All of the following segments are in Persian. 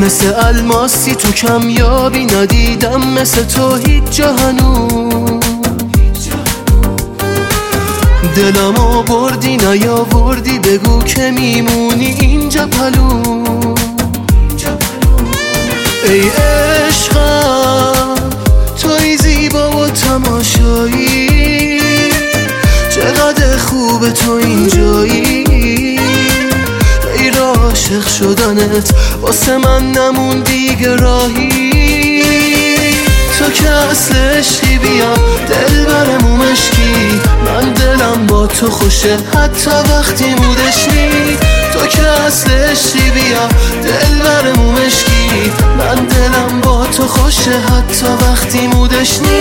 مثل الماسی تو کمیابی، ندیدم مثل تو هیچ جا هنوز. دلمو بردی نیاوردی، بگو که میمونی اینجا پلو. ای عشقم توی زیبا و تماشایی، چقدر خوبه تو اینجایی. غیر عاشق شدنت واسه من نمون دیگه راهی. تو که اصل عشقی، بیا دل برمو مشکی، من دلم با تو خوشه حتی وقتی مودش نی. تو که اصل عشقی، بیا دل برمو مشکی، من دلم با تو خوشه حتی وقتی مودش نی.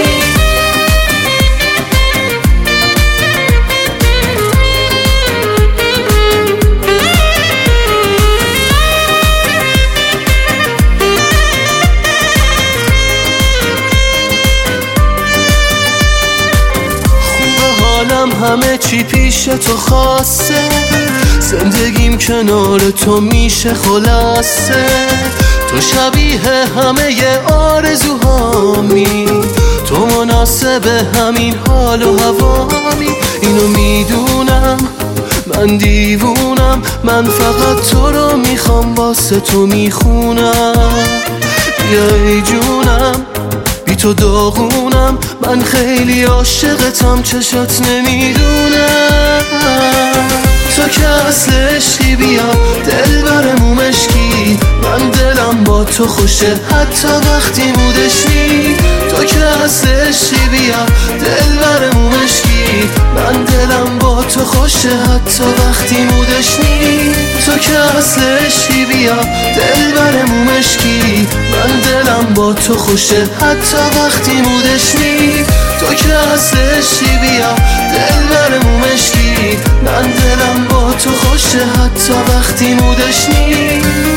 همه چی پیش تو خاصه، زندگیم کنار تو میشه خلاصه. تو شبیه همه آرزوهامی، تو مناسب همین حال و هوامی. اینو میدونم من دیوونم، من فقط تو رو میخوام واسه تو میخونم. بیای جونم بی تو داغونم، من خیلی عاشقتم چشات نمیدونم. تو که اصل عشقی، بیا دل برمو مشکی، من دلم با تو خوشه حتی وقتی مودش نی. تو که اصل عشقی، بیا دل برمو مشکی، من دلم با تو خوشه حتی وقتی مودش نی. تو که اصل عشقی، بیا دل برمو مشکی، من دلم با تو خوشه حتی وقتی مودش نی. تو که اصل عشقی، بیا دل برمو مشکی، من دلم با تو خوشه حتی وقتی مودش نی.